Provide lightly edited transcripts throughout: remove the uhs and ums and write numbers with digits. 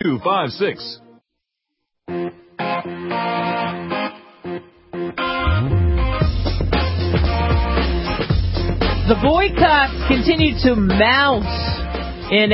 256. The boycotts continue to mount in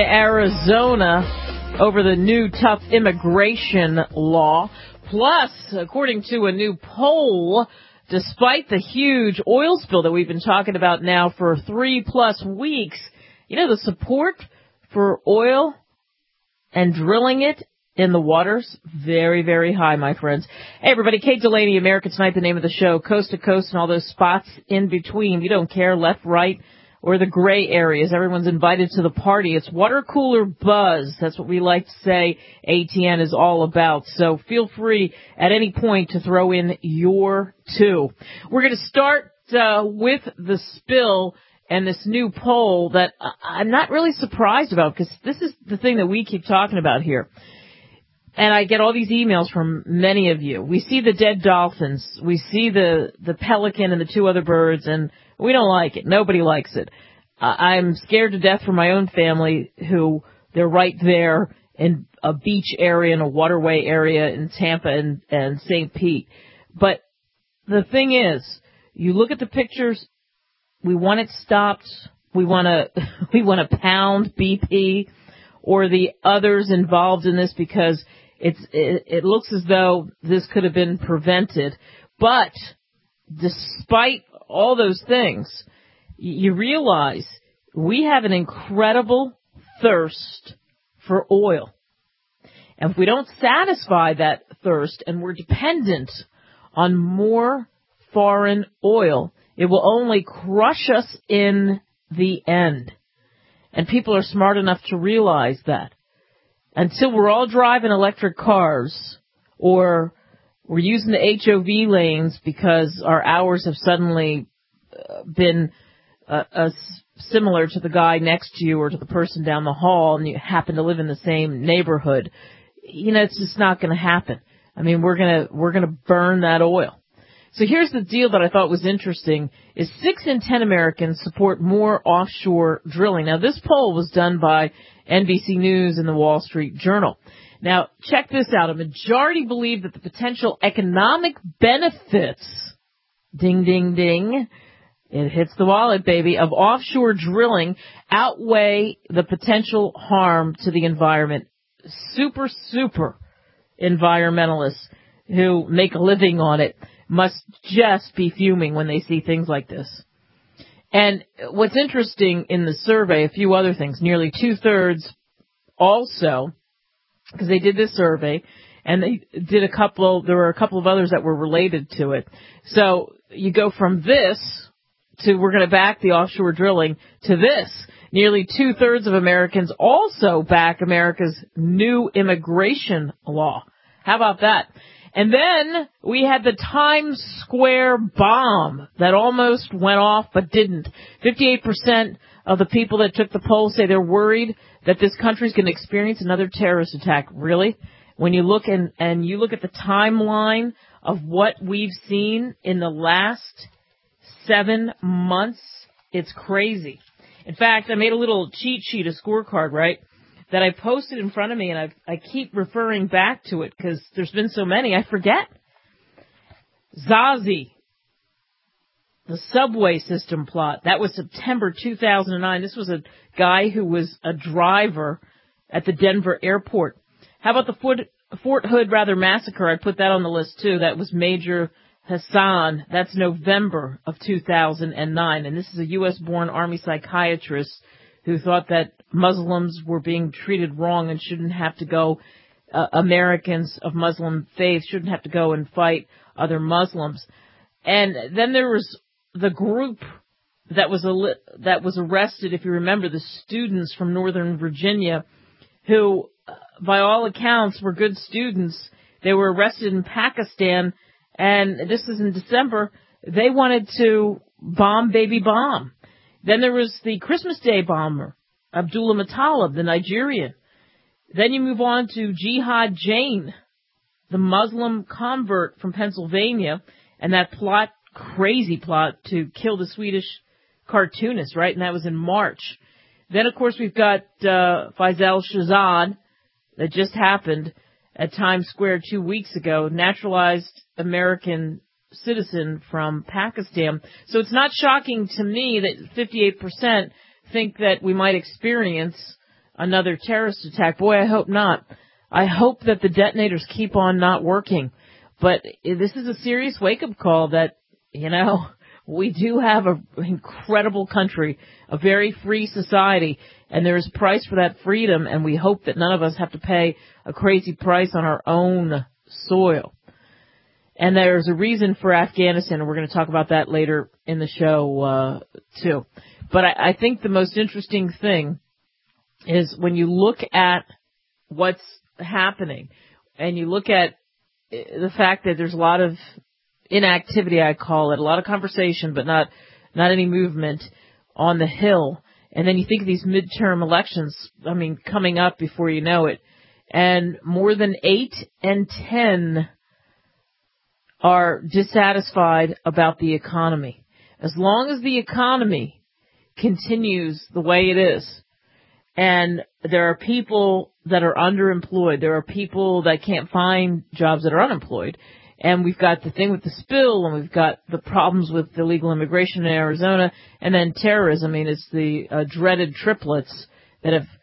Arizona over the new tough immigration law. Plus, according to a new poll, despite the huge oil spill that we've been talking about now for 3+ weeks, the support for oil and drilling it in the waters, very, very high, my friends. Hey, everybody, Kate Delaney, America Tonight, the name of the show, coast to coast and all those spots in between. You don't care, left, right, or the gray areas. Everyone's invited to the party. It's water cooler buzz. That's what we like to say ATN is all about. So feel free at any point to throw in your two. We're going to start with the spill and this new poll that I'm not really surprised about, because this is the thing that we keep talking about here. And I get all these emails from many of you. We see the dead dolphins. We see the pelican and the two other birds, and we don't like it. Nobody likes it. I'm scared to death for my own family, who they're right there in a beach area and a waterway area in Tampa and St. Pete. But the thing is, you look at the pictures, we want it stopped. We want to pound BP or the others involved in this, because it looks as though this could have been prevented. But despite all those things, you realize we have an incredible thirst for oil. And if we don't satisfy that thirst and we're dependent on more foreign oil, it will only crush us in the end. And people are smart enough to realize that. Until we're all driving electric cars, or we're using the HOV lanes because our hours have suddenly been similar to the guy next to you or to the person down the hall, and you happen to live in the same neighborhood, it's just not going to happen. I mean, we're going to burn that oil. So here's the deal that I thought was interesting, is 6 in 10 Americans support more offshore drilling. Now, this poll was done by NBC News and the Wall Street Journal. Now, check this out. A majority believe that the potential economic benefits, ding, ding, ding, it hits the wallet, baby, of offshore drilling outweigh the potential harm to the environment. Super, super environmentalists who make a living on it must just be fuming when they see things like this. And what's interesting in the survey, a few other things, nearly 2/3 also, because they did this survey, and they did there were a couple of others that were related to it. So you go from this to we're going to back the offshore drilling to this. Nearly 2/3 of Americans also back America's new immigration law. How about that? And then we had the Times Square bomb that almost went off but didn't. 58% of the people that took the poll say they're worried that this country's going to experience another terrorist attack. Really? When you look and you look at the timeline of what we've seen in the last 7 months, it's crazy. In fact, I made a little cheat sheet, a scorecard, right, that I posted in front of me, and I keep referring back to it because there's been so many, I forget. Zazi, the subway system plot, that was September 2009. This was a guy who was a driver at the Denver airport. How about the Fort Hood massacre? I put that on the list too. That was Major Hassan. That's November of 2009. And this is a U.S.-born Army psychiatrist who thought that Muslims were being treated wrong and shouldn't have to go, Americans of Muslim faith shouldn't have to go and fight other Muslims. And then there was the group that was arrested, if you remember, the students from Northern Virginia who, by all accounts, were good students. They were arrested in Pakistan, and this is in December. They wanted to baby bomb. Then there was the Christmas Day bomber, Abdullah Muttalib, the Nigerian. Then you move on to Jihad Jain, the Muslim convert from Pennsylvania, and that crazy plot to kill the Swedish cartoonist, right? And that was in March. Then, of course, we've got Faisal Shahzad, that just happened at Times Square 2 weeks ago, naturalized American citizen from Pakistan. So it's not shocking to me that 58% think that we might experience another terrorist attack. Boy, I hope not. I hope that the detonators keep on not working. But this is a serious wake-up call that, we do have an incredible country, a very free society, and there is a price for that freedom, and we hope that none of us have to pay a crazy price on our own soil. And there's a reason for Afghanistan, and we're going to talk about that later in the show, too. But I think the most interesting thing is when you look at what's happening, and you look at the fact that there's a lot of inactivity, I call it, a lot of conversation, but not any movement on the Hill. And then you think of these midterm elections, coming up before you know it. And more than 8 in 10 are dissatisfied about the economy. As long as the economy continues the way it is, and there are people that are underemployed, there are people that can't find jobs that are unemployed, and we've got the thing with the spill, and we've got the problems with illegal immigration in Arizona, and then terrorism. It's the dreaded triplets that have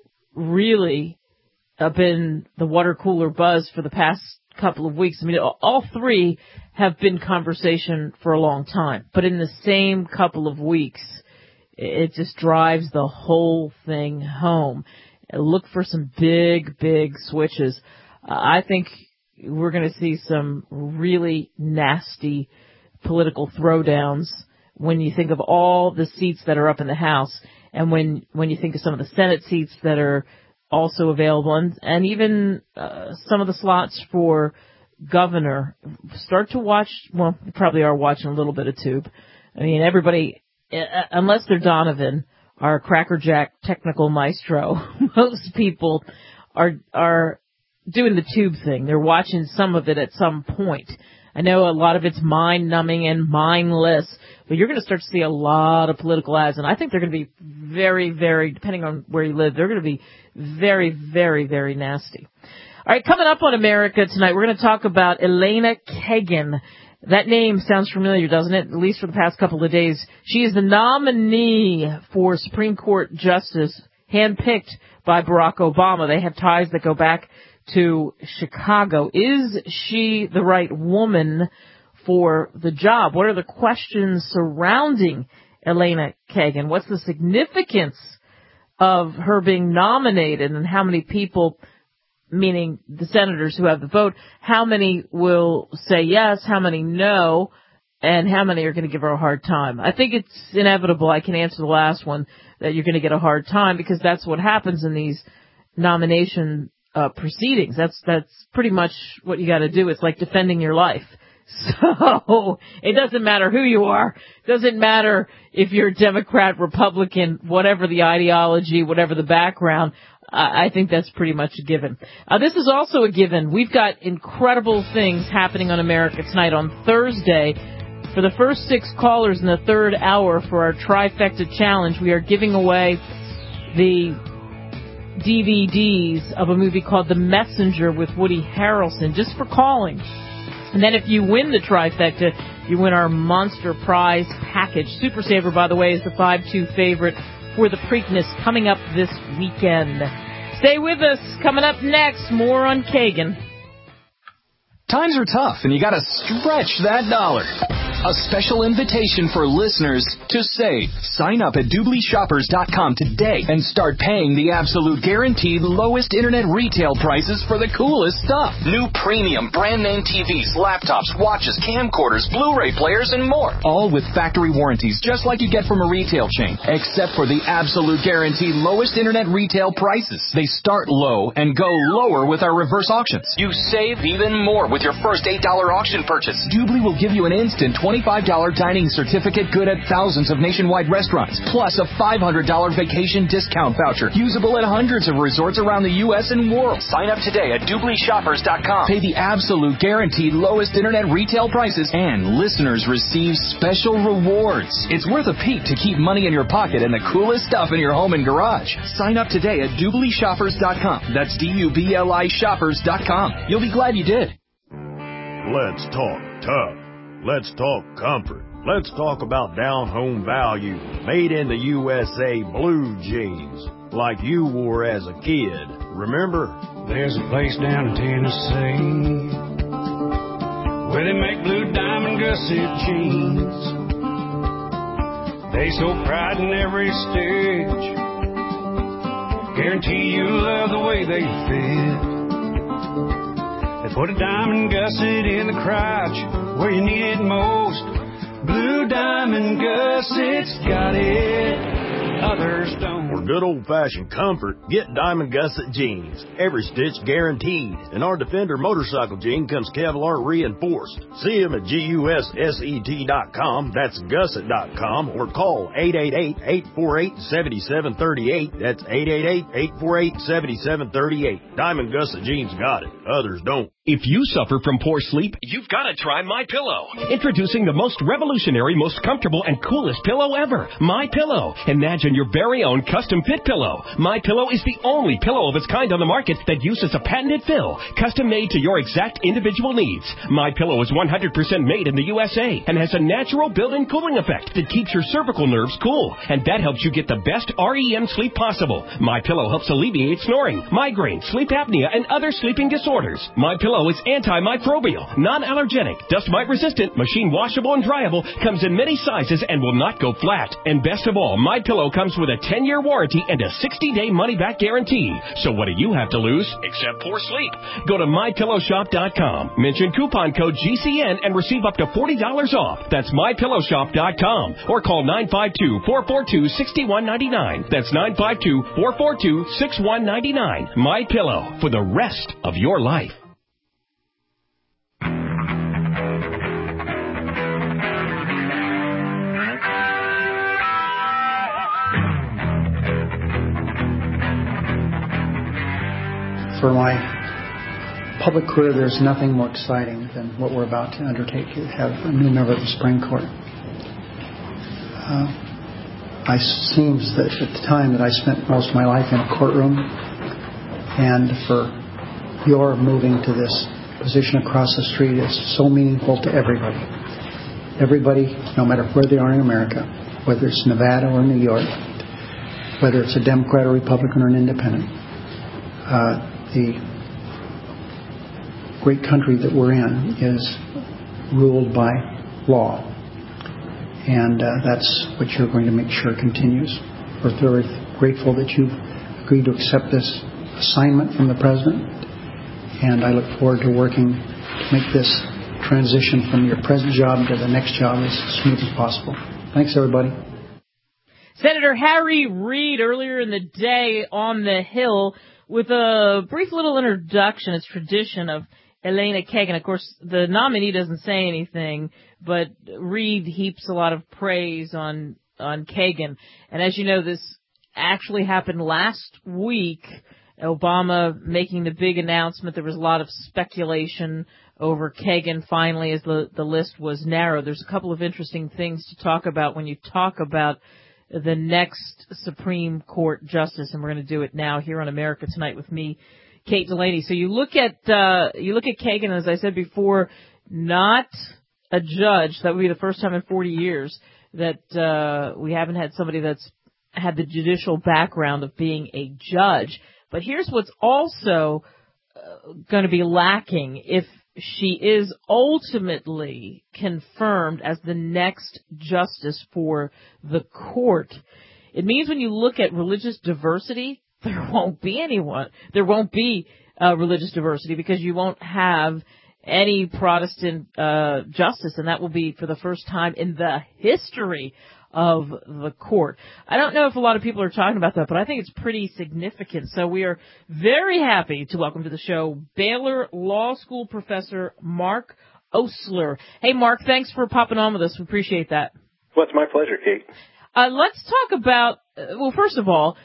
really been the water cooler buzz for the past couple of weeks. All three have been conversation for a long time, but in the same couple of weeks, it just drives the whole thing home. Look for some big, big switches. I think we're going to see some really nasty political throwdowns when you think of all the seats that are up in the House, and when you think of some of the Senate seats that are also available, and even some of the slots for governor. Start to watch, well, you probably are watching a little bit of Tube. Everybody, unless they're Donovan, our crackerjack technical maestro, most people are doing the Tube thing. They're watching some of it at some point. I know a lot of it's mind-numbing and mindless, but you're going to start to see a lot of political ads, and I think they're going to be very, very, depending on where you live, they're going to be very, very, very nasty. All right, coming up on America tonight, we're going to talk about Elena Kagan. That name sounds familiar, doesn't it? At least for the past couple of days. She is the nominee for Supreme Court Justice, handpicked by Barack Obama. They have ties that go back to Chicago. Is she the right woman for the job? What are the questions surrounding Elena Kagan? What's the significance of her being nominated, and how many people, meaning the senators who have the vote, how many will say yes, how many no, and how many are going to give her a hard time? I think it's inevitable, I can answer the last one, that you're going to get a hard time, because that's what happens in these nomination proceedings. That's pretty much what you got to do. It's like defending your life. So it doesn't matter who you are. It doesn't matter if you're Democrat, Republican, whatever the ideology, whatever the background. I think that's pretty much a given. This is also a given. We've got incredible things happening on America Tonight on Thursday. For the first 6 callers in the third hour for our Trifecta Challenge, we are giving away the DVDs of a movie called The Messenger with Woody Harrelson, just for calling. And then if you win the Trifecta, you win our Monster Prize package. Super Saver, by the way, is the 5-2 favorite for the Preakness coming up this weekend. Stay with us. Coming up next, more on Kagan. Times are tough, and you got to stretch that dollar. A special invitation for listeners to save. Sign up at DoubleShoppers.com today and start paying the absolute guaranteed lowest internet retail prices for the coolest stuff. New premium brand name TVs, laptops, watches, camcorders, Blu-ray players, and more. All with factory warranties, just like you get from a retail chain, except for the absolute guaranteed lowest internet retail prices. They start low and go lower with our reverse auctions. You save even more with your first $8 auction purchase. Doobly will give you an instant $25 dining certificate good at thousands of nationwide restaurants, plus a $500 vacation discount voucher, usable at hundreds of resorts around the U.S. and world. Sign up today at DubleyShoppers.com. Pay the absolute guaranteed lowest internet retail prices, and listeners receive special rewards. It's worth a peek to keep money in your pocket and the coolest stuff in your home and garage. Sign up today at DubleyShoppers.com. That's DUBLI Shoppers.com. You'll be glad you did. Let's talk tough. Let's talk comfort. Let's talk about down-home value, made in the USA blue jeans, like you wore as a kid. Remember? There's a place down in Tennessee where they make blue diamond gusset jeans. They show pride in every stitch. Guarantee you'll love the way they fit. They put a diamond gusset in the crotch where you need it most. Blue Diamond Gussets got it, others don't. For good old-fashioned comfort, get Diamond Gusset jeans. Every stitch guaranteed. And our Defender motorcycle jean comes Kevlar reinforced. See them at GUSSET.com, that's gusset.com, or call 888-848-7738. That's 888-848-7738. Diamond Gusset jeans got it, others don't. If you suffer from poor sleep, you've got to try MyPillow. Introducing the most revolutionary, most comfortable, and coolest pillow ever, MyPillow. Imagine your very own custom fit pillow. MyPillow is the only pillow of its kind on the market that uses a patented fill, custom made to your exact individual needs. MyPillow is 100% made in the USA and has a natural built-in cooling effect that keeps your cervical nerves cool, and that helps you get the best REM sleep possible. MyPillow helps alleviate snoring, migraine, sleep apnea, and other sleeping disorders. MyPillow is antimicrobial, non-allergenic, dust mite resistant, machine washable and dryable, comes in many sizes and will not go flat. And best of all, MyPillow comes with a 10-year warranty and a 60-day money-back guarantee. So what do you have to lose except poor sleep? Go to MyPillowShop.com, mention coupon code GCN and receive up to $40 off. That's MyPillowShop.com, or call 952-442-6199. That's 952-442-6199. MyPillow, for the rest of your life. For my public career, there's nothing more exciting than what we're about to undertake to have a new member of the Supreme Court. It seems that at the time that I spent most of my life in a courtroom, and for your moving to this position across the street is so meaningful to everybody. Everybody, no matter where they are in America, whether it's Nevada or New York, whether it's a Democrat or Republican or an independent, the great country that we're in is ruled by law. And that's what you're going to make sure continues. We're very grateful that you've agreed to accept this assignment from the President. And I look forward to working to make this transition from your present job to the next job as smooth as possible. Thanks, everybody. Senator Harry Reid earlier in the day on the Hill with a brief little introduction. It's tradition of Elena Kagan. Of course, the nominee doesn't say anything, but Reid heaps a lot of praise on Kagan. And as you know, this actually happened last week. Obama making the big announcement. There was a lot of speculation over Kagan finally as the list was narrowed. There's a couple of interesting things to talk about when you talk about the next Supreme Court justice, and we're going to do it now here on America Tonight with me, Kate Delaney. So you look at Kagan, as I said before, not a judge. That would be the first time in 40 years that we haven't had somebody that's had the judicial background of being a judge. But here's what's also going to be lacking if she is ultimately confirmed as the next justice for the court. It means when you look at religious diversity, there won't be anyone. There won't be religious diversity because you won't have any Protestant justice, and that will be for the first time in the history of the court. I don't know if a lot of people are talking about that, but I think it's pretty significant. So we are very happy to welcome to the show Baylor Law School professor Mark Osler. Hey, Mark, thanks for popping on with us. We appreciate that. Well, it's my pleasure, Kate. Let's talk about, well, first of all,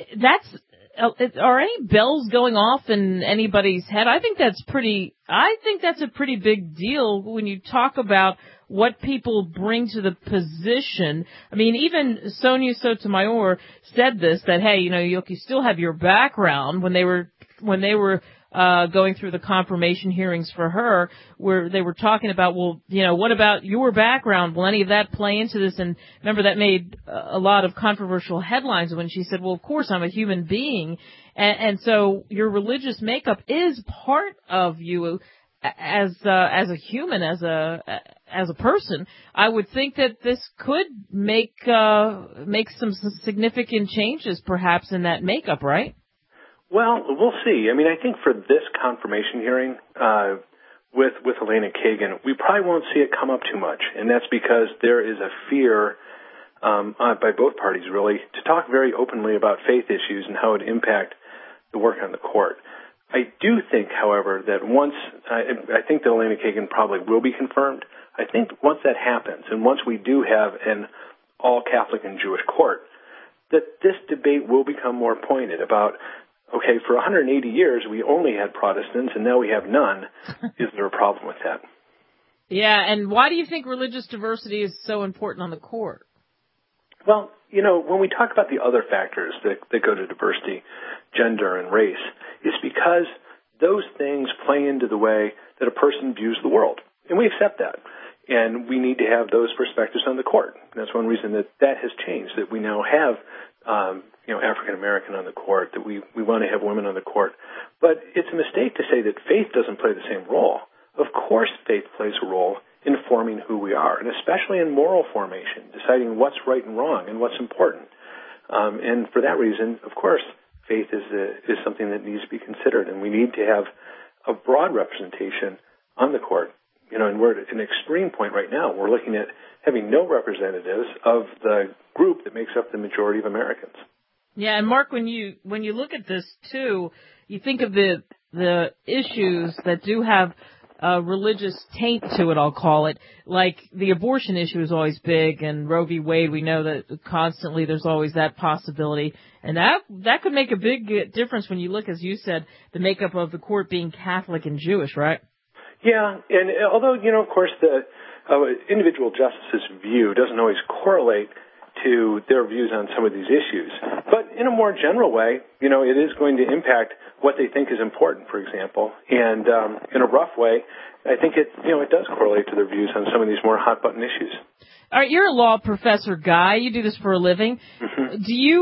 are any bells going off in anybody's head? I think that's a pretty big deal when you talk about what people bring to the position. I mean, even Sonia Sotomayor said this, that, hey, you still have your background when they were going through the confirmation hearings for her, where they were talking about, well, what about your background? Will any of that play into this? And remember, that made a lot of controversial headlines when she said, well, of course, I'm a human being. And so your religious makeup is part of you as a human, as a person. I would think that this could make some significant changes perhaps in that makeup, right? Well, we'll see. I mean, I think for this confirmation hearing with Elena Kagan, we probably won't see it come up too much, and that's because there is a fear by both parties, really, to talk very openly about faith issues and how it impact the work on the court. I do think, however, that I think that Elena Kagan probably will be confirmed. I think once that happens, and once we do have an all-Catholic and Jewish court, that this debate will become more pointed about, okay, for 180 years we only had Protestants and now we have none. Is there a problem with that? Yeah, and why do you think religious diversity is so important on the court? Well, when we talk about the other factors that go to diversity, gender and race, it's because those things play into the way that a person views the world. And we accept that. And we need to have those perspectives on the court. And that's one reason that has changed, that we now have African American on the court, that we want to have women on the court. But it's a mistake to say that faith doesn't play the same role. Of course faith plays a role in forming who we are, and especially in moral formation, deciding what's right and wrong and what's important. And for that reason, of course, faith is something that needs to be considered, and we need to have a broad representation on the court. And we're at an extreme point right now. We're looking at having no representatives of the group that makes up the majority of Americans. Yeah, and Mark, when you look at this too, you think of the issues that do have a religious taint to it, I'll call it, like the abortion issue is always big, and Roe v. Wade, we know that constantly there's always that possibility, and that could make a big difference when you look, as you said, the makeup of the court being Catholic and Jewish, right? Yeah, and although, of course, the individual justice's view doesn't always correlate to their views on some of these issues, but in a more general way, it is going to impact what they think is important, for example, and in a rough way, I think it does correlate to their views on some of these more hot-button issues. All right, you're a law professor, Guy. You do this for a living. Mm-hmm.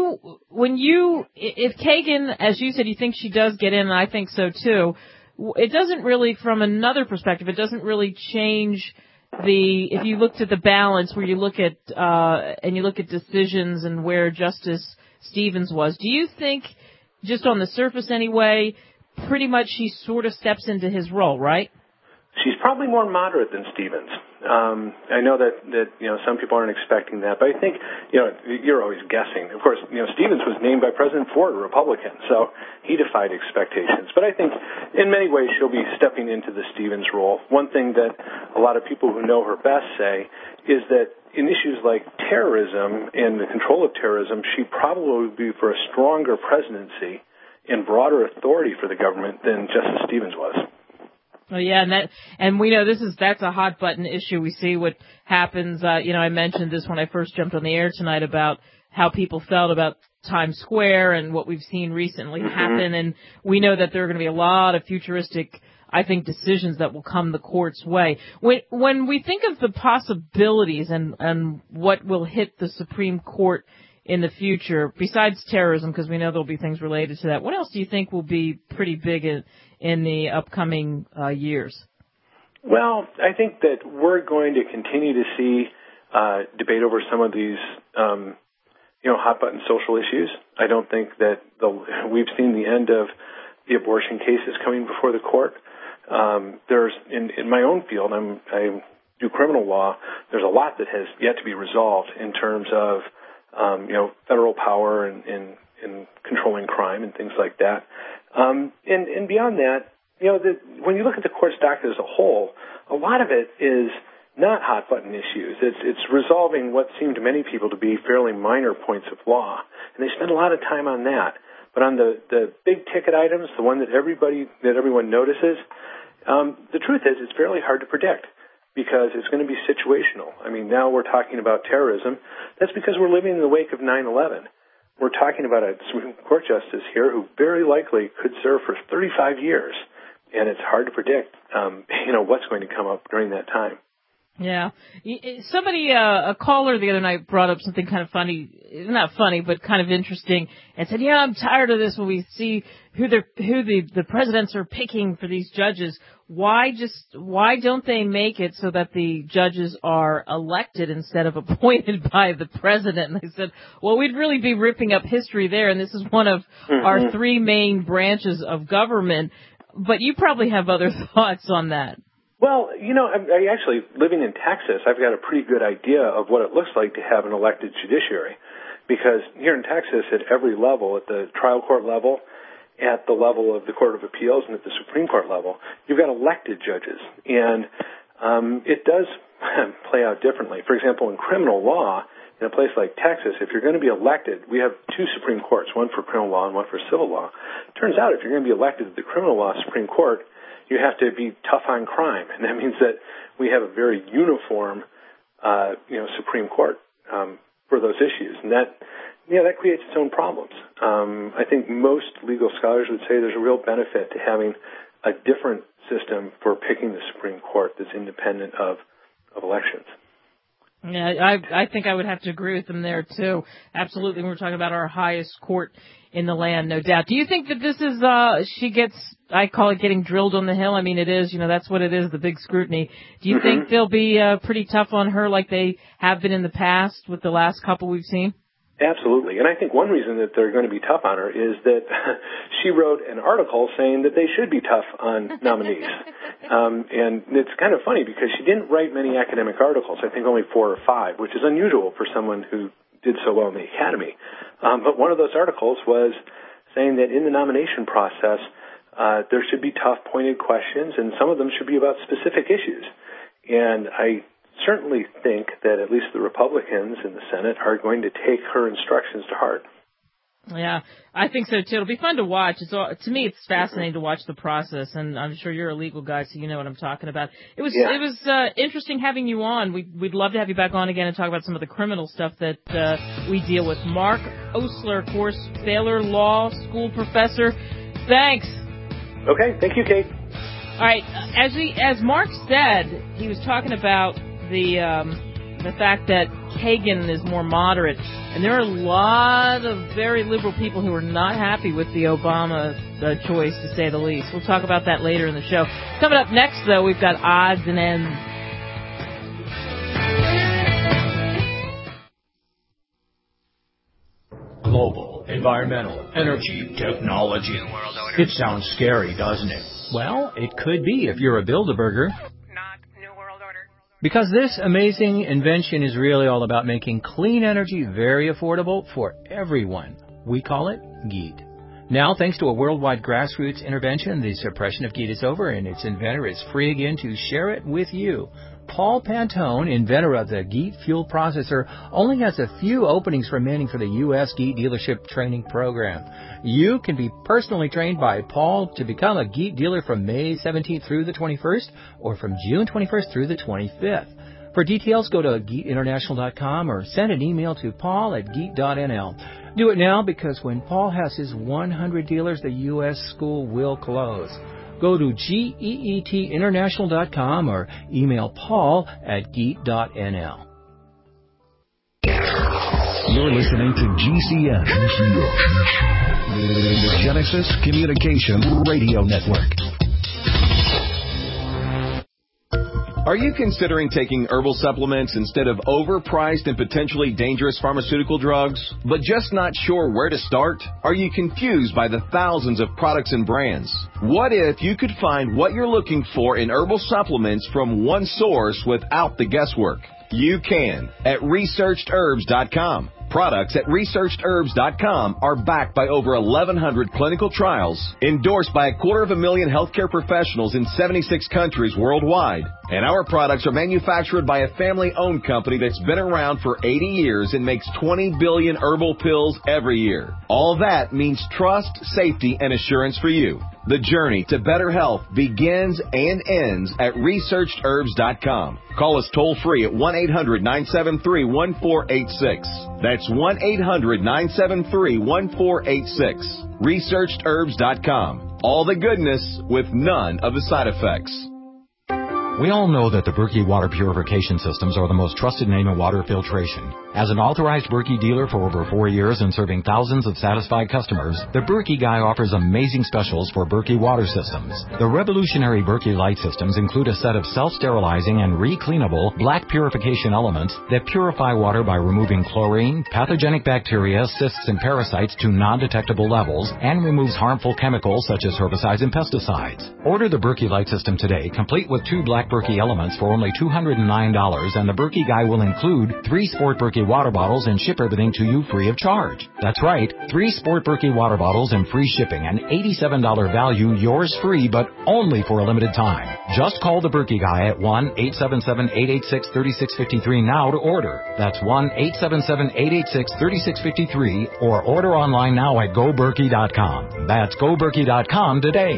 If Kagan, as you said, you think she does get in, and I think so too, it doesn't really, from another perspective, it doesn't really change if you looked at the balance where you look at, and you look at decisions and where Justice Stevens was. Do you think, just on the surface anyway, pretty much she sort of steps into his role, right? She's probably more moderate than Stevens. I know that some people aren't expecting that, but I think you're always guessing. Of course, Stevens was named by President Ford, a Republican, so he defied expectations. But I think in many ways she'll be stepping into the Stevens role. One thing that a lot of people who know her best say is that in issues like terrorism and the control of terrorism, she probably would be for a stronger presidency and broader authority for the government than Justice Stevens was. Oh yeah, and we know that's a hot button issue. We see what happens. I mentioned this when I first jumped on the air tonight about how people felt about Times Square and what we've seen recently happen, and we know that there are going to be a lot of futuristic, I think, decisions that will come the court's way. When we think of the possibilities and what will hit the Supreme Court in the future, besides terrorism, because we know there'll be things related to that, what else do you think will be pretty big in the upcoming years? Well, I think that we're going to continue to see debate over some of these, hot-button social issues. I don't think that we've seen the end of the abortion cases coming before the court. There's in my own field, I do criminal law. There's a lot that has yet to be resolved in terms of federal power and controlling crime and things like that. And beyond that, when you look at the court's docket as a whole, a lot of it is not hot-button issues. It's resolving what seem to many people to be fairly minor points of law, and they spend a lot of time on that. But on the big-ticket items, the one that everyone notices, the truth is it's fairly hard to predict because it's going to be situational. I mean, now we're talking about terrorism. That's because we're living in the wake of 9/11. We're talking about a Supreme Court justice here who very likely could serve for 35 years, and it's hard to predict, what's going to come up during that time. Yeah. Somebody, a caller the other night brought up something kind of funny, not funny, but kind of interesting, and said, I'm tired of this when we see who the presidents are picking for these judges. Why don't they make it so that the judges are elected instead of appointed by the president? And they said, well, we'd really be ripping up history there, and this is one of our three main branches of government. But you probably have other thoughts on that. Well, I actually, living in Texas, I've got a pretty good idea of what it looks like to have an elected judiciary. Because here in Texas, at every level, at the trial court level, at the level of the Court of Appeals, and at the Supreme Court level, you've got elected judges. And it does play out differently. For example, in criminal law, in a place like Texas, if you're going to be elected, we have two Supreme Courts, one for criminal law and one for civil law. It turns out if you're going to be elected to the criminal law Supreme Court, you have to be tough on crime, and that means that we have a very uniform, Supreme Court for those issues, and that creates its own problems. I think most legal scholars would say there's a real benefit to having a different system for picking the Supreme Court that's independent of elections. Yeah, I think I would have to agree with them there, too. Absolutely. We're talking about our highest court in the land, no doubt. Do you think that this is, I call it getting drilled on the hill. I mean, it is, that's what it is, the big scrutiny. Do you think they'll be pretty tough on her like they have been in the past with the last couple we've seen? Absolutely. And I think one reason that they're going to be tough on her is that she wrote an article saying that they should be tough on nominees. And it's kind of funny because she didn't write many academic articles, I think only 4 or 5, which is unusual for someone who did so well in the academy. But one of those articles was saying that in the nomination process, there should be tough, pointed questions, and some of them should be about specific issues. And I certainly think that at least the Republicans in the Senate are going to take her instructions to heart. Yeah, I think so, too. It'll be fun to watch. To me, it's fascinating to watch the process, and I'm sure you're a legal guy, so you know what I'm talking about. It was interesting having you on. We'd love to have you back on again and talk about some of the criminal stuff that we deal with. Mark Osler, of course, Baylor Law School professor. Thanks. Okay, thank you, Kate. All right, as Mark said, he was talking about the fact that Kagan is more moderate, and there are a lot of very liberal people who are not happy with the Obama choice, to say the least. We'll talk about that later in the show. Coming up next, though, we've got odds and ends. Global, environmental, energy, technology. It sounds scary, doesn't it? Well, it could be if you're a Bilderberger. Because this amazing invention is really all about making clean energy very affordable for everyone. We call it GEET. Now, thanks to a worldwide grassroots intervention, the suppression of GEET is over and its inventor is free again to share it with you. Paul Pantone, inventor of the GEET fuel processor, only has a few openings remaining for the U.S. GEET dealership training program. You can be personally trained by Paul to become a GEET dealer from May 17th through the 21st or from June 21st through the 25th. For details, go to GeetInternational.com or send an email to paul@geet.nl. Do it now because when Paul has his 100 dealers, the U.S. school will close. Go to GEETInternational.com or email paul@geet.nl. You're listening to GCN, the Genesis Communication Radio Network. Are you considering taking herbal supplements instead of overpriced and potentially dangerous pharmaceutical drugs, but just not sure where to start? Are you confused by the thousands of products and brands? What if you could find what you're looking for in herbal supplements from one source without the guesswork? You can at ResearchedHerbs.com. Products at ResearchedHerbs.com are backed by over 1,100 clinical trials, endorsed by 250,000 healthcare professionals in 76 countries worldwide. And our products are manufactured by a family-owned company that's been around for 80 years and makes 20 billion herbal pills every year. All that means trust, safety, and assurance for you. The journey to better health begins and ends at ResearchedHerbs.com. Call us toll-free at 1-800-973-1486. That's 1-800-973-1486. ResearchedHerbs.com. All the goodness with none of the side effects. We all know that the Berkey water purification systems are the most trusted name in water filtration. As an authorized Berkey dealer for over 4 years and serving thousands of satisfied customers, the Berkey Guy offers amazing specials for Berkey water systems. The revolutionary Berkey Light systems include a set of self-sterilizing and re-cleanable black purification elements that purify water by removing chlorine, pathogenic bacteria, cysts, and parasites to non-detectable levels and removes harmful chemicals such as herbicides and pesticides. Order the Berkey Light system today, complete with 2 black Berkey elements for only $209, and the Berkey Guy will include 3 Sport Berkey water bottles and ship everything to you free of charge. That's right, 3 Sport Berkey water bottles and free shipping, an $87 value, yours free, but only for a limited time. Just call the Berkey Guy at 1-877-886-3653 now to order. That's 1-877-886-3653, or order online now at GoBerkey.com. That's GoBerkey.com today.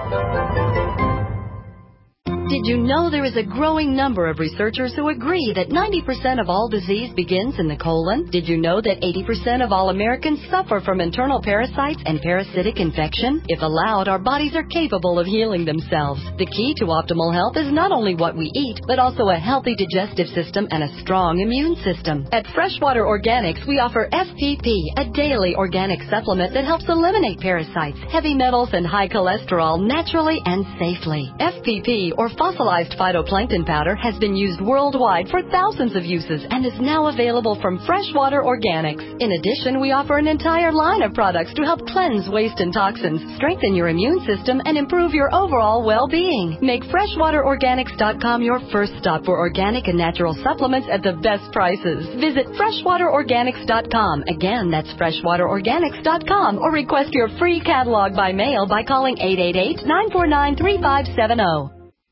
Did you know there is a growing number of researchers who agree that 90% of all disease begins in the colon? Did you know that 80% of all Americans suffer from internal parasites and parasitic infection? If allowed, our bodies are capable of healing themselves. The key to optimal health is not only what we eat, but also a healthy digestive system and a strong immune system. At Freshwater Organics, we offer FPP, a daily organic supplement that helps eliminate parasites, heavy metals, and high cholesterol naturally and safely. FPP, or fossilized phytoplankton powder, has been used worldwide for thousands of uses and is now available from Freshwater Organics. In addition, we offer an entire line of products to help cleanse waste and toxins, strengthen your immune system, and improve your overall well-being. Make FreshwaterOrganics.com your first stop for organic and natural supplements at the best prices. Visit FreshwaterOrganics.com. Again, that's FreshwaterOrganics.com, or request your free catalog by mail by calling 888-949-3570.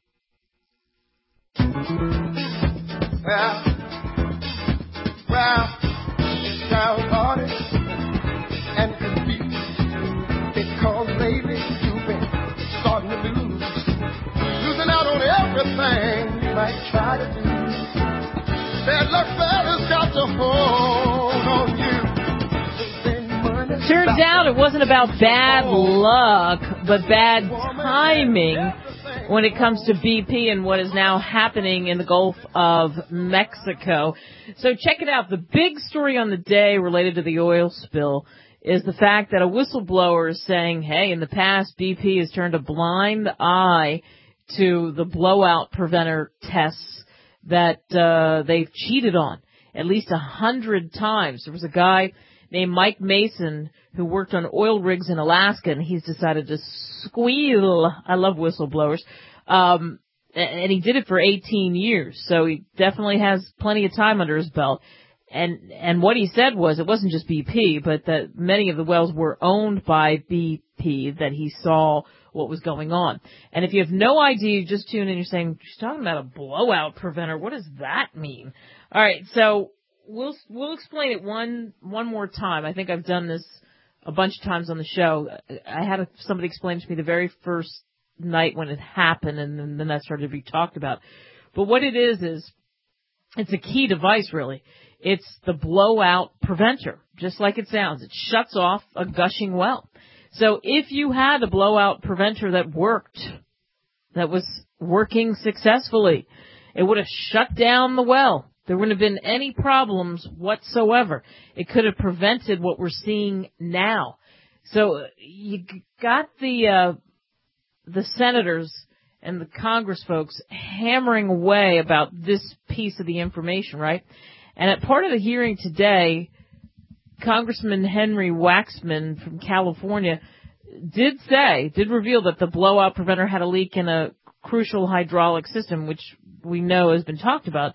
Well, it's downhearted and confused because lately you've been starting to losing out on everything you might try to do. Bad luck fella's got to hold on you. Turns out it wasn't about bad luck, but bad timing when it comes to BP and what is now happening in the Gulf of Mexico. So check it out. The big story on the day related to the oil spill is the fact that a whistleblower is saying, hey, in the past, BP has turned a blind eye to the blowout preventer tests that they've cheated on at least 100 times. There was a guy named Mike Mason who worked on oil rigs in Alaska, and he's decided to squeal. I love whistleblowers. And he did it for 18 years, so he definitely has plenty of time under his belt. And what he said was it wasn't just BP, but that many of the wells were owned by BP, that he saw what was going on. And if you have no idea, you just tune in, you're saying, she's talking about a blowout preventer. What does that mean? All right, so we'll explain it one more time. I think I've done this a bunch of times on the show. I had somebody explain to me the very first night when it happened, and then that started to be talked about. But what it is it's a key device, really. It's the blowout preventer, just like it sounds. It shuts off a gushing well. So if you had a blowout preventer that worked, that was working successfully, it would have shut down the well. There wouldn't have been any problems whatsoever. It could have prevented what we're seeing now. So you got the senators and the Congress folks hammering away about this piece of the information, right? And at part of the hearing today, Congressman Henry Waxman from California did reveal that the blowout preventer had a leak in a crucial hydraulic system, which we know has been talked about.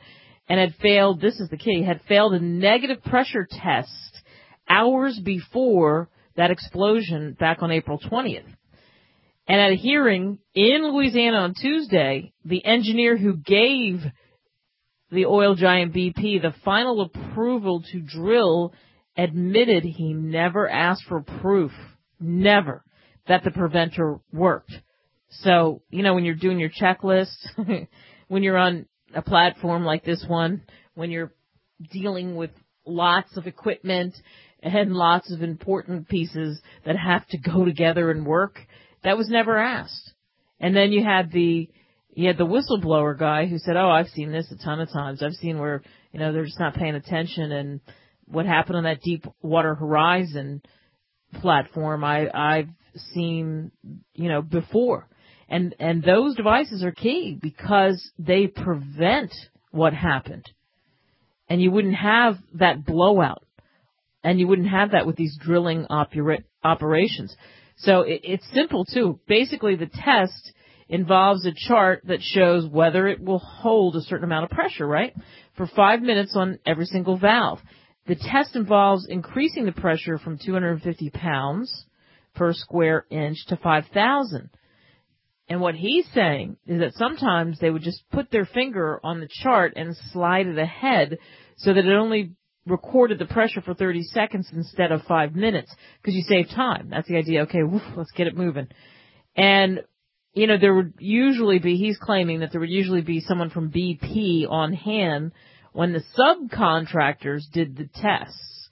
and had failed, this is the key, had failed a negative pressure test hours before that explosion back on April 20th. And at a hearing in Louisiana on Tuesday, the engineer who gave the oil giant BP the final approval to drill admitted he never asked for proof, never, that the preventer worked. So, you know, when you're doing your checklist, when you're on a platform like this one, when you're dealing with lots of equipment and lots of important pieces that have to go together and work, that was never asked. And then you had the whistleblower guy who said, oh, I've seen this a ton of times. I've seen where, you know, they're just not paying attention, and what happened on that Deepwater Horizon platform, I've seen, you know, before. And those devices are key because they prevent what happened. And you wouldn't have that blowout. And you wouldn't have that with these drilling operations. So it's simple, too. Basically, the test involves a chart that shows whether it will hold a certain amount of pressure, right, for 5 minutes on every single valve. The test involves increasing the pressure from 250 pounds per square inch to 5,000. And what he's saying is that sometimes they would just put their finger on the chart and slide it ahead so that it only recorded the pressure for 30 seconds instead of 5 minutes, because you save time. That's the idea. Okay, let's get it moving. And, you know, there would usually be, he's claiming that there would usually be someone from BP on hand when the subcontractors did the tests.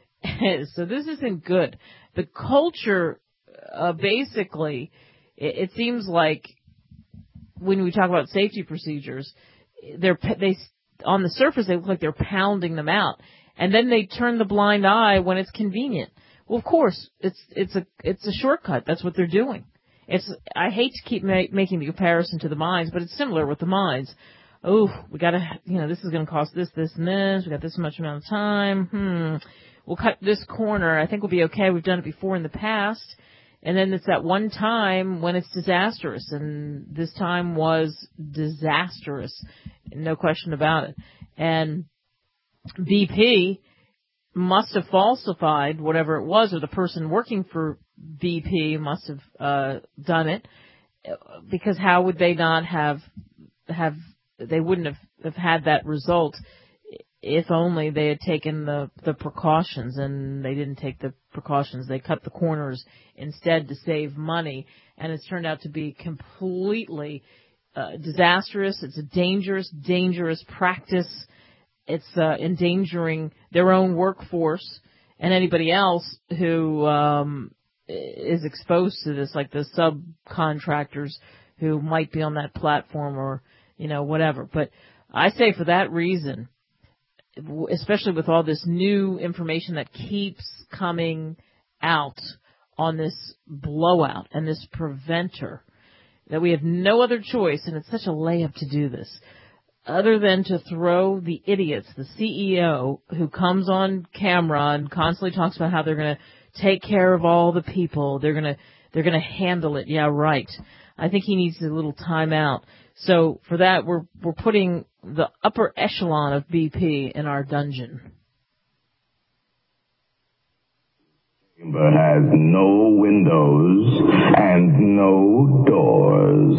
So this isn't good. The culture, basically, it seems like when we talk about safety procedures, they on the surface they look like they're pounding them out, and then they turn the blind eye when it's convenient. Well, of course, it's a shortcut. That's what they're doing. I hate to keep making the comparison to the mines, but it's similar with the mines. Oh, we gotta, you know, this is gonna cost this, and this. We got this much amount of time. We'll cut this corner. I think we'll be okay. We've done it before in the past. And then it's that one time when it's disastrous, and this time was disastrous, no question about it. And BP must have falsified whatever it was, or the person working for BP must have done it, because how would they not have they wouldn't have had that result if only they had taken the precautions, and they didn't take the precautions. They cut the corners instead to save money, and it's turned out to be completely disastrous. It's a dangerous practice. It's endangering their own workforce and anybody else who is exposed to this, like the subcontractors who might be on that platform or, you know, whatever. But I say for that reason, especially with all this new information that keeps coming out on this blowout and this preventer, that we have no other choice, and it's such a layup to do this, other than to throw the idiots, the CEO who comes on camera and constantly talks about how they're going to take care of all the people, they're going to handle it. Yeah, right. I think he needs a little time out. So for that, we're putting the upper echelon of BP in our dungeon. Chamber has no windows and no doors.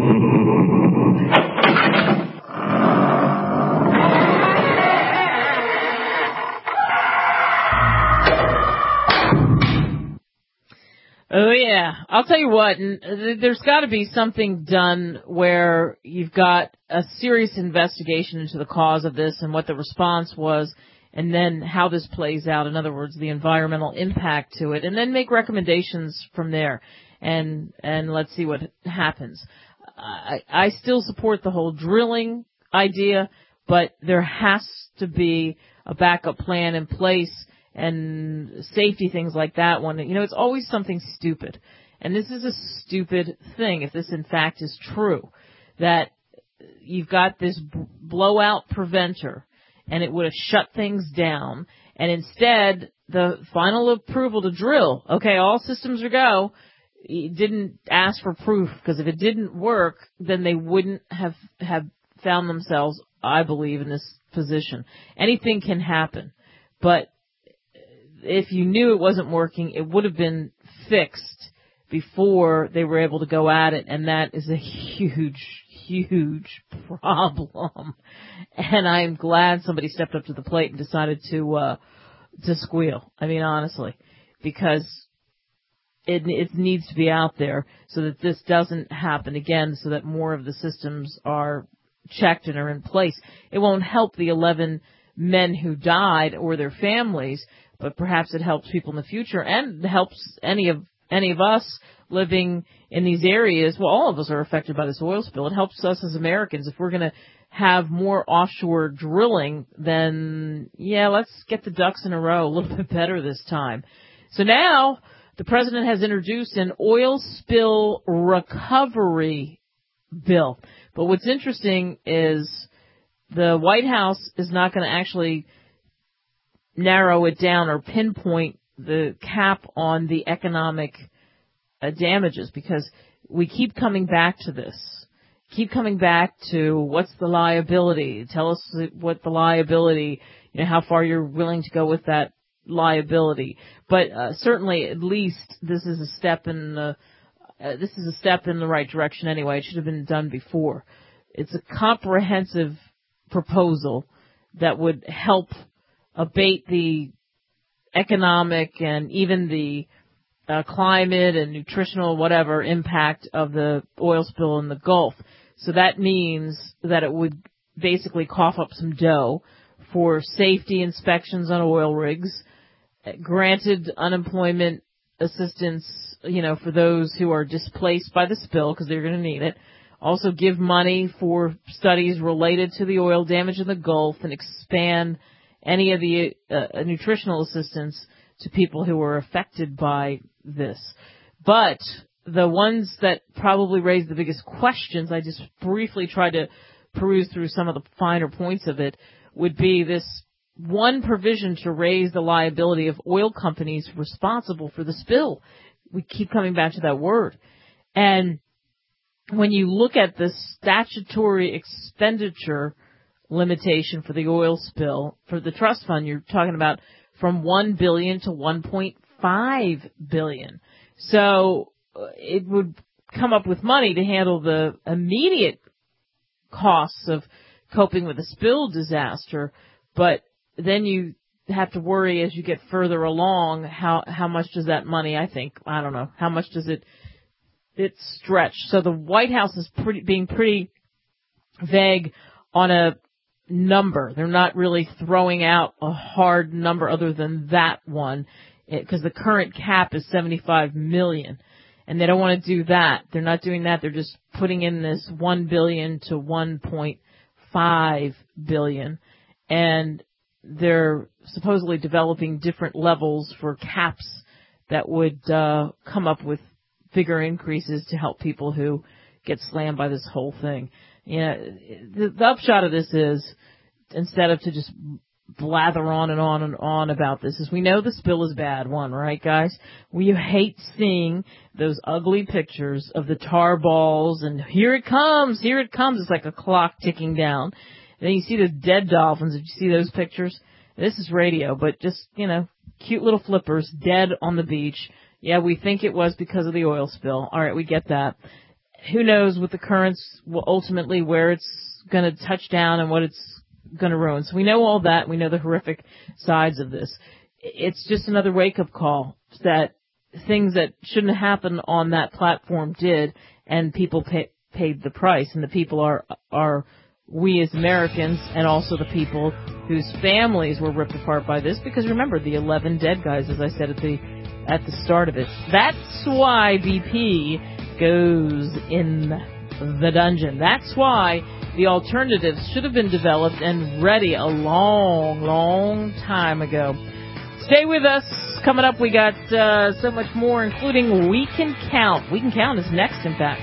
Oh, yeah. I'll tell you what, there's got to be something done where you've got a serious investigation into the cause of this and what the response was, and then how this plays out. In other words, the environmental impact to it, and then make recommendations from there, and let's see what happens. I still support the whole drilling idea, but there has to be a backup plan in place, and safety things like that one. You know, it's always something stupid. And this is a stupid thing, if this in fact is true, that you've got this blowout preventer, and it would have shut things down, and instead, the final approval to drill, okay, all systems are go, didn't ask for proof, because if it didn't work, then they wouldn't have found themselves I believe, in this position. Anything can happen. But if you knew it wasn't working, it would have been fixed before they were able to go at it, and that is a huge, huge problem. And I'm glad somebody stepped up to the plate and decided to squeal. I mean, honestly, because it needs to be out there so that this doesn't happen again, so that more of the systems are checked and are in place. It won't help the 11 men who died or their families, but perhaps it helps people in the future, and helps any of us living in these areas. Well, all of us are affected by this oil spill. It helps us as Americans. If we're going to have more offshore drilling, then let's get the ducks in a row a little bit better this time. So now the president has introduced an oil spill recovery bill. But what's interesting is the White House is not going to actually narrow it down or pinpoint the cap on the economic damages, because we keep coming back to this. Keep coming back to what's the liability. Tell us what the liability, how far you're willing to go with that liability. But certainly, at least this is a step in the right direction anyway. It should have been done before. It's a comprehensive proposal that would help abate the economic and even the climate and nutritional whatever impact of the oil spill in the Gulf. So that means that it would basically cough up some dough for safety inspections on oil rigs, granted unemployment assistance, for those who are displaced by the spill, because they're going to need it. Also give money for studies related to the oil damage in the Gulf, and expand any of the nutritional assistance to people who were affected by this. But the ones that probably raise the biggest questions, I just briefly tried to peruse through some of the finer points of it, would be this one provision to raise the liability of oil companies responsible for the spill. We keep coming back to that word. And when you look at the statutory expenditure limitation for the oil spill, for the trust fund, you're talking about from $1 billion to $1.5 billion. So it would come up with money to handle the immediate costs of coping with a spill disaster, but then you have to worry as you get further along how much does that money, how much does it stretch. So the White House is being pretty vague on a number. They're not really throwing out a hard number other than that one, because the current cap is $75 million, and they don't want to do that. They're not doing that. They're just putting in this $1 billion to $1.5 billion, and they're supposedly developing different levels for caps that would come up with bigger increases to help people who get slammed by this whole thing. The upshot of this is, instead of to just blather on and on and on about this, is we know the spill is bad, right, guys? We hate seeing those ugly pictures of the tar balls, and here it comes. It's like a clock ticking down. And then you see the dead dolphins. Did you see those pictures? This is radio, but just, cute little flippers dead on the beach. Yeah, we think it was because of the oil spill. All right, we get that. Who knows with the currents, ultimately where it's going to touch down and what it's going to ruin. So we know all that. We know the horrific sides of this. It's just another wake-up call that things that shouldn't happen on that platform did, and people paid the price. And the people are we as Americans, and also the people whose families were ripped apart by this. Because remember, the 11 dead guys, as I said at the start of it. That's why BP goes in the dungeon. That's why the alternatives should have been developed and ready a long, long time ago. Stay with us. Coming up, we got so much more, including We Can Count. We Can Count is next, in fact.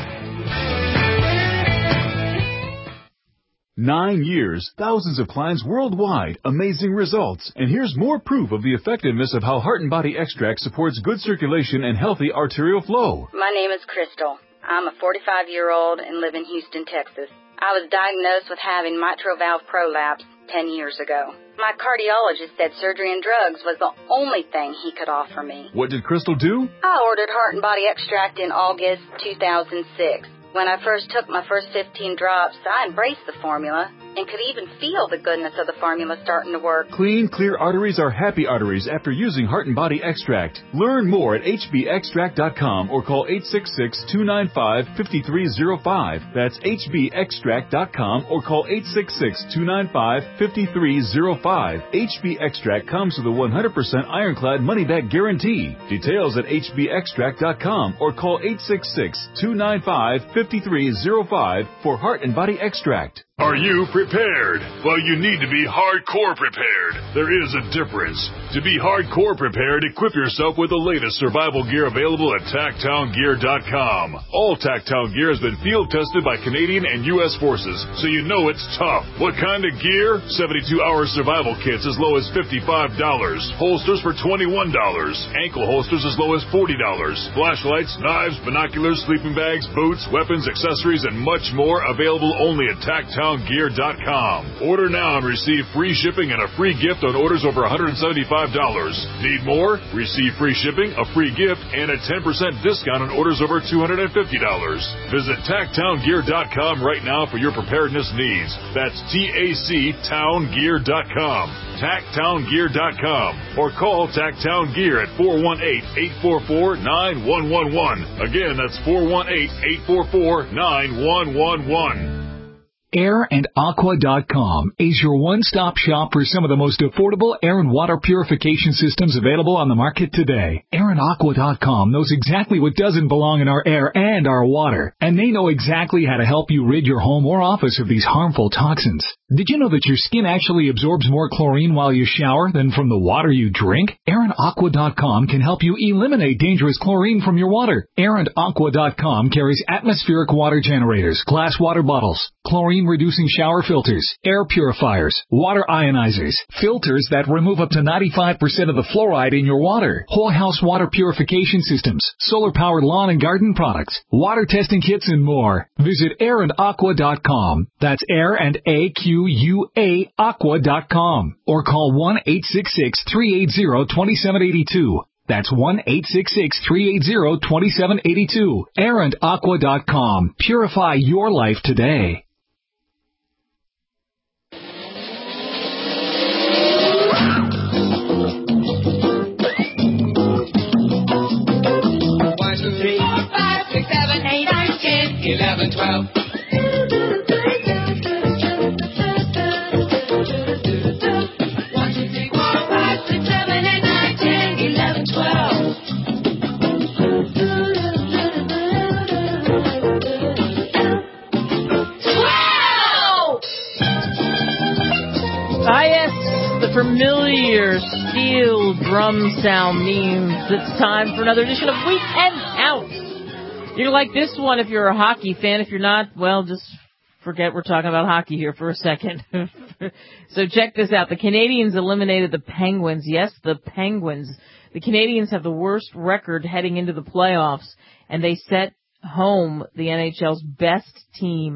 9 years, thousands of clients worldwide, amazing results. And here's more proof of the effectiveness of how Heart and Body Extract supports good circulation and healthy arterial flow. My name is Crystal. I'm a 45-year-old and live in Houston, Texas. I was diagnosed with having mitral valve prolapse 10 years ago. My cardiologist said surgery and drugs was the only thing he could offer me. What did Crystal do? I ordered Heart and Body Extract in August 2006. When I first took my first 15 drops, I embraced the formula and could even feel the goodness of the formula starting to work. Clean, clear arteries are happy arteries after using Heart and Body Extract. Learn more at hbextract.com or call 866-295-5305. That's hbextract.com or call 866-295-5305. HB Extract comes with a 100% ironclad money-back guarantee. Details at hbextract.com or call 866-295-5305 for Heart and Body Extract. Are you prepared? Well, you need to be hardcore prepared. There is a difference. To be hardcore prepared, equip yourself with the latest survival gear available at TactownGear.com. All Tactown gear has been field tested by Canadian and U.S. forces, so you know it's tough. What kind of gear? 72-hour survival kits as low as $55. Holsters for $21. Ankle holsters as low as $40. Flashlights, knives, binoculars, sleeping bags, boots, weapons, accessories, and much more available only at TactownGear.com. Order now and receive free shipping and a free gift on orders over $175. Need more? Receive free shipping, a free gift, and a 10% discount on orders over $250. Visit TactownGear.com right now for your preparedness needs. That's TACTownGear.com. TactownGear.com. Or call Tactown Gear at 418-844-9111. Again, that's 418-844-9111. AirandAqua.com is your one-stop shop for some of the most affordable air and water purification systems available on the market today. AirandAqua.com knows exactly what doesn't belong in our air and our water, and they know exactly how to help you rid your home or office of these harmful toxins. Did you know that your skin actually absorbs more chlorine while you shower than from the water you drink? AirandAqua.com can help you eliminate dangerous chlorine from your water. AirandAqua.com carries atmospheric water generators, glass water bottles, chlorine-reducing shower filters, air purifiers, water ionizers, filters that remove up to 95% of the fluoride in your water, whole house water purification systems, solar-powered lawn and garden products, water testing kits, and more. Visit AirandAqua.com. That's Air and AQUA Aqua.com. Or call 1-866-380-2782. That's 1-866-380-2782. AirandAqua.com. Purify your life today. One, two, three, 4, 5, 6, 7, 8, 9, 10, 11, 12. 1, 2, 3, 4, 5, 6, 7, 8, 9, 10, 11, 12. Ah, yes, the familiar steel drum sound means it's time for another edition of Weekend Out. You're like this one if you're a hockey fan. If you're not, well, just forget we're talking about hockey here for a second. So check this out. The Canadiens eliminated the Penguins. Yes, the Penguins. The Canadiens have the worst record heading into the playoffs, and they set home the NHL's best team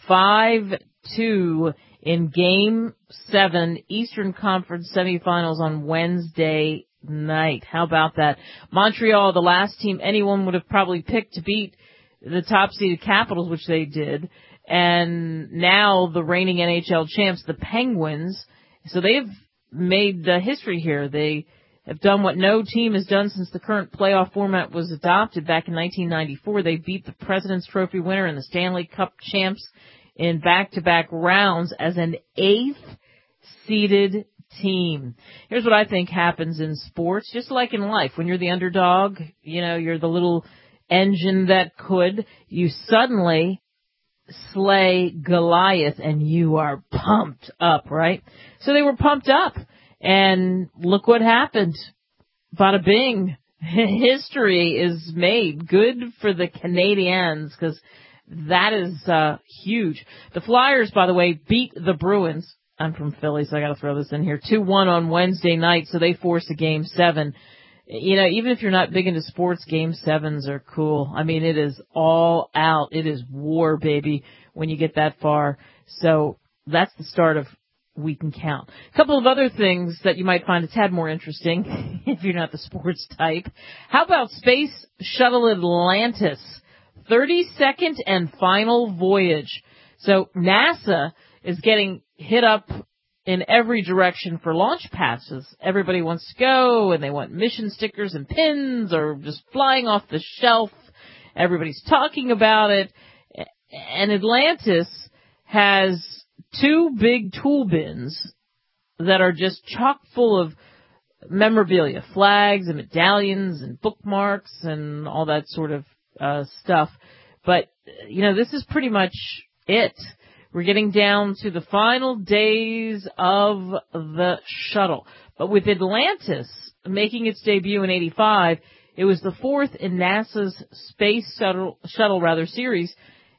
5-2 in Game 7 Eastern Conference semifinals on Wednesday night. How about that? Montreal, the last team anyone would have probably picked to beat the top-seeded Capitals, which they did, and now the reigning NHL champs, the Penguins. So they've made history here. They have done what no team has done since the current playoff format was adopted back in 1994. They beat the President's Trophy winner and the Stanley Cup champs in back-to-back rounds as an 8th-seeded team. Here's what I think happens in sports, just like in life. When you're the underdog, you know, you're the little engine that could, you suddenly slay Goliath and you are pumped up, right? So they were pumped up, and look what happened. Bada bing. History is made. Good for the Canadiens, because that is huge. The Flyers, by the way, beat the Bruins. I'm from Philly, so I got to throw this in here. 2-1 on Wednesday night, so they force a Game 7. even if you're not big into sports, Game 7s are cool. I mean, it is all out. It is war, baby, when you get that far. So that's the start of We Can Count. A couple of other things that you might find a tad more interesting if you're not the sports type. How about Space Shuttle Atlantis? 32nd and final voyage. So NASA is getting hit up in every direction for launch passes. Everybody wants to go, and they want mission stickers and pins or just flying off the shelf. Everybody's talking about it. And Atlantis has 2 big tool bins that are just chock full of memorabilia, flags and medallions and bookmarks and all that sort of stuff. But, this is pretty much it. We're getting down to the final days of the shuttle. But with Atlantis making its debut in 1985, it was the 4th in NASA's Space Shuttle series,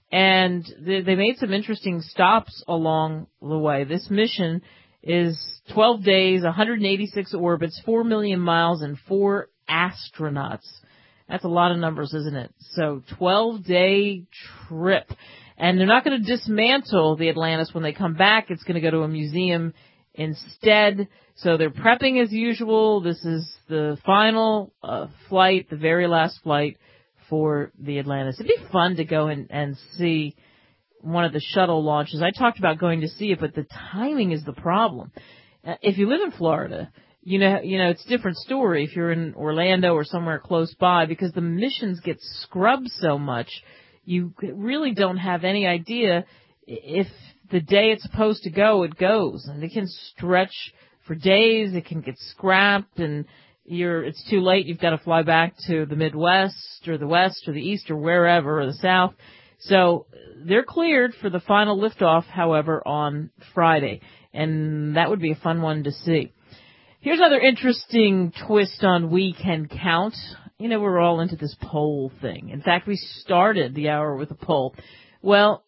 and they made some interesting stops along the way. This mission is 12 days, 186 orbits, 4 million miles, and 4 astronauts. That's a lot of numbers, isn't it? So 12-day trip. And they're not going to dismantle the Atlantis when they come back. It's going to go to a museum instead. So they're prepping as usual. This is the final flight, the very last flight for the Atlantis. It'd be fun to go and see one of the shuttle launches. I talked about going to see it, but the timing is the problem. If you live in Florida, you know, it's a different story if you're in Orlando or somewhere close by, because the missions get scrubbed so much. You really don't have any idea if the day it's supposed to go, it goes. And it can stretch for days. It can get scrapped, and it's too late. You've got to fly back to the Midwest or the West or the East or wherever, or the South. So they're cleared for the final liftoff, however, on Friday. And that would be a fun one to see. Here's another interesting twist on We Can Count. We're all into this poll thing. In fact, we started the hour with a poll. Well,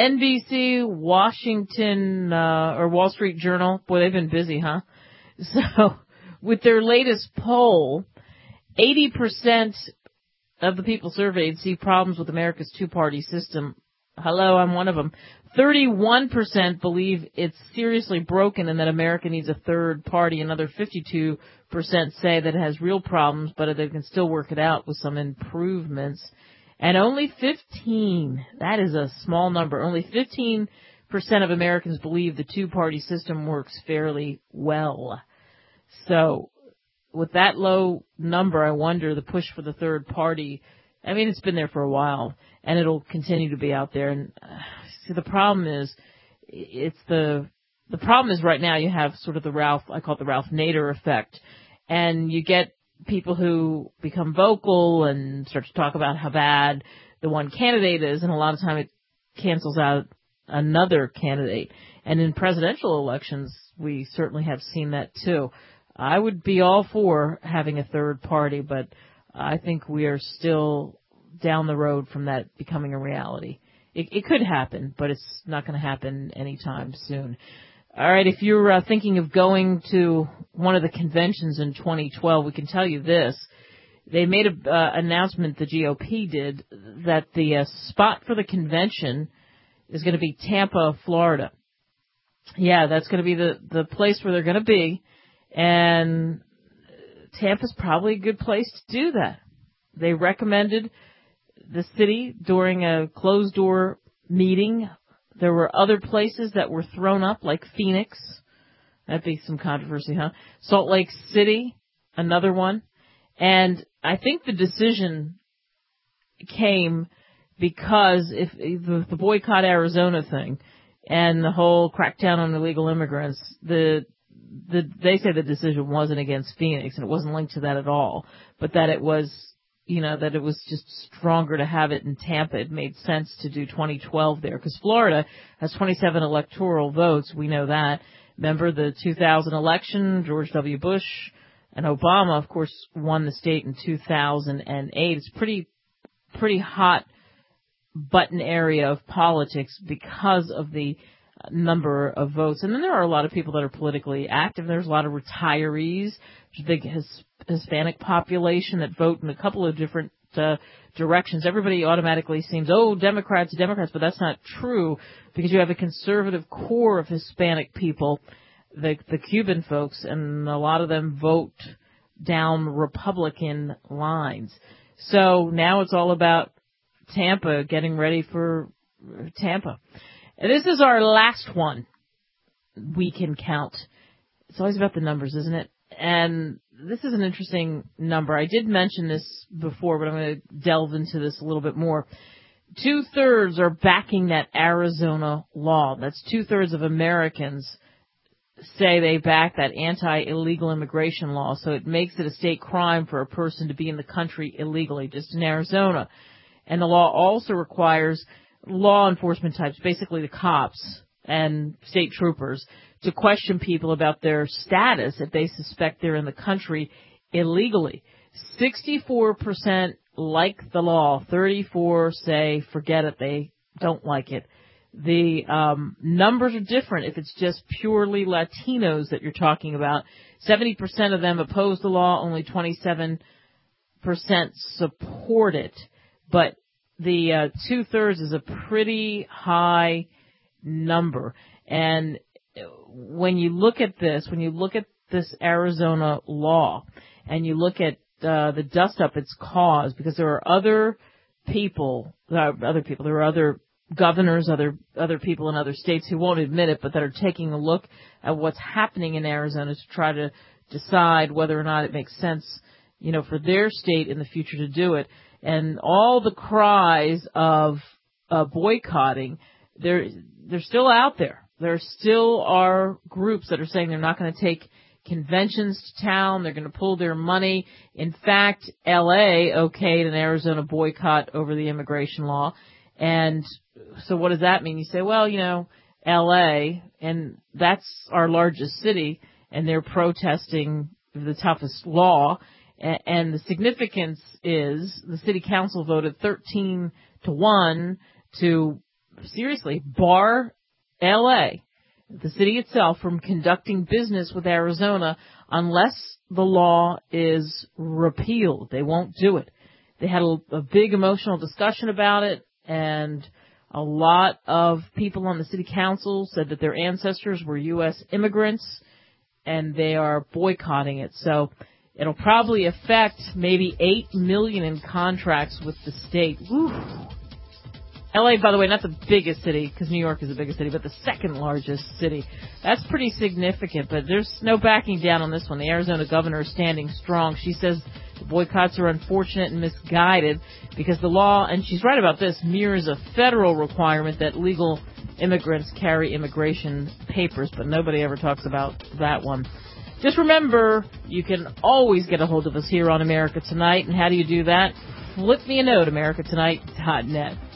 NBC, Washington, or Wall Street Journal, boy, they've been busy, huh? So, with their latest poll, 80% of the people surveyed see problems with America's two-party system. Hello, I'm one of them. 31% believe it's seriously broken and that America needs a third party. Another 52% say that it has real problems, but they can still work it out with some improvements. And only 15, that is a small number, only 15% of Americans believe the two-party system works fairly well. So, with that low number, I wonder the push for the third party, I mean, it's been there for a while, and it'll continue to be out there. And see, the problem is, the problem is right now you have sort of I call it the Ralph Nader effect, and you get people who become vocal and start to talk about how bad the one candidate is, and a lot of time it cancels out another candidate. And in presidential elections, we certainly have seen that too. I would be all for having a third party, but I think we are still down the road from that becoming a reality. It could happen, but it's not going to happen anytime soon. All right, if you're thinking of going to one of the conventions in 2012, we can tell you this. They made an announcement, the GOP did, that the spot for the convention is going to be Tampa, Florida. Yeah, that's going to be the place where they're going to be. And Tampa's probably a good place to do that. They recommended the city during a closed-door meeting. There were other places that were thrown up, like Phoenix. That'd be some controversy, huh? Salt Lake City, another one. And I think the decision came because if the boycott Arizona thing and the whole crackdown on illegal immigrants, they say the decision wasn't against Phoenix, and it wasn't linked to that at all, but that it was, that it was just stronger to have it in Tampa. It made sense to do 2012 there, because Florida has 27 electoral votes. We know that. Remember the 2000 election, George W. Bush and Obama, of course, won the state in 2008. It's pretty hot button area of politics because of the number of votes. And then there are a lot of people that are politically active. There's a lot of retirees, there's a big Hispanic population that vote in a couple of different directions. Everybody automatically seems, Democrats, but that's not true, because you have a conservative core of Hispanic people, the Cuban folks, and a lot of them vote down Republican lines. So now it's all about Tampa, getting ready for Tampa. And this is our last one we can count. It's always about the numbers, isn't it? And this is an interesting number. I did mention this before, but I'm going to delve into this a little bit more. 2/3 are backing that Arizona law. That's 2/3 of Americans say they back that anti-illegal immigration law. So it makes it a state crime for a person to be in the country illegally, just in Arizona. And the law also requires law enforcement types, basically the cops and state troopers, to question people about their status if they suspect they're in the country illegally. 64% like the law. 34% say forget it, they don't like it. The numbers are different if it's just purely Latinos that you're talking about. 70% of them oppose the law, only 27% support it. But the 2/3 is a pretty high number. And when you look at this Arizona law, and you look at the dust-up it's caused, because there are other governors, other people in other states who won't admit it, but that are taking a look at what's happening in Arizona to try to decide whether or not it makes sense, for their state in the future to do it. And all the cries of boycotting, they're still out there. There still are groups that are saying they're not going to take conventions to town. They're going to pull their money. In fact, L.A. okayed an Arizona boycott over the immigration law. And so what does that mean? You say, well, L.A., and that's our largest city, and they're protesting the toughest law. And the significance is the city council voted 13-1 to seriously bar L.A., the city itself, from conducting business with Arizona unless the law is repealed. They won't do it. They had a big emotional discussion about it, and a lot of people on the city council said that their ancestors were U.S. immigrants, and they are boycotting it. So it'll probably affect maybe $8 million in contracts with the state. Woo. L.A., by the way, not the biggest city, because New York is the biggest city, but the second largest city. That's pretty significant, but there's no backing down on this one. The Arizona governor is standing strong. She says the boycotts are unfortunate and misguided because the law, and she's right about this, mirrors a federal requirement that legal immigrants carry immigration papers, but nobody ever talks about that one. Just remember, you can always get a hold of us here on America Tonight. And how do you do that? Flip me a note, americatonight.net.